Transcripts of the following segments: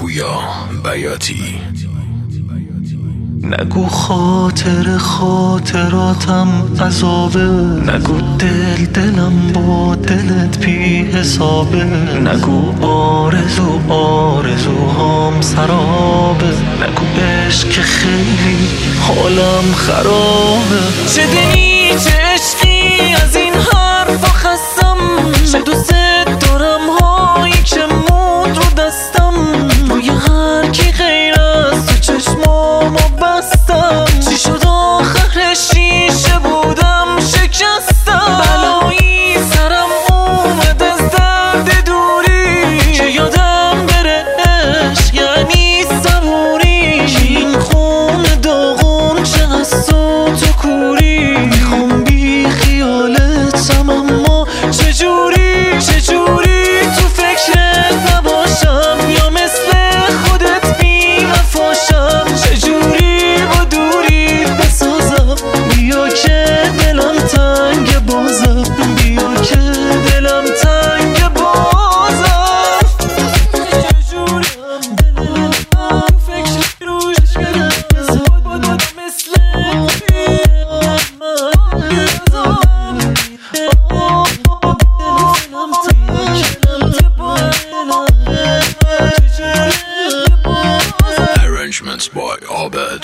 پویا بیاتی. نگو خاطراتم عذابه، نگو دلم با دلت بی حسابه، نگو آرزوهام سرابه، نگو عشق که خیلی حالم خرابه. چه دلی چه عشقی از این حرفا خستم، چه دوست دارم هایی که مون رو دستم، روی هر کی غیر از تو چشمامو بستم. چی شد آخر شیشه بودم شکستم، بلایی سرم اومد از درد دوری، که یادم بره عشق یعنی صبوری. این خون داغون چه از تو کوری، میخوام بی خیالتم اما چجوری تو فکرت نباشم یا مثل خودت بی وفاشم. چجوری با دوریت بسازم، بیا که دلم تنگ بازم، بیا که دلم تنگ بازم. چجوری دلم فکر روش بزاد مثل Arrangements by Abed.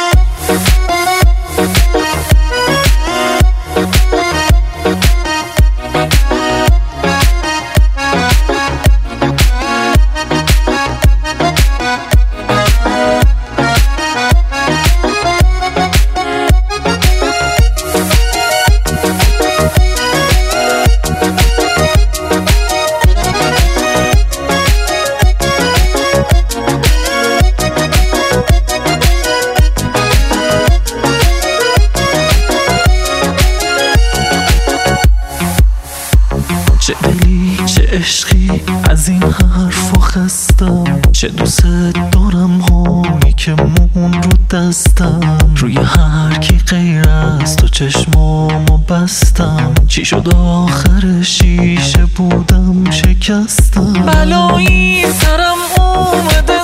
چه دلی چه عشقی از این حرفا خستم، چه دوست دارم هایی که مون رو دستم، روی هر کی غیر از تو چشمامو بستم. چی شد آخر شیشه بودم شکستم، بلایی سرم اومده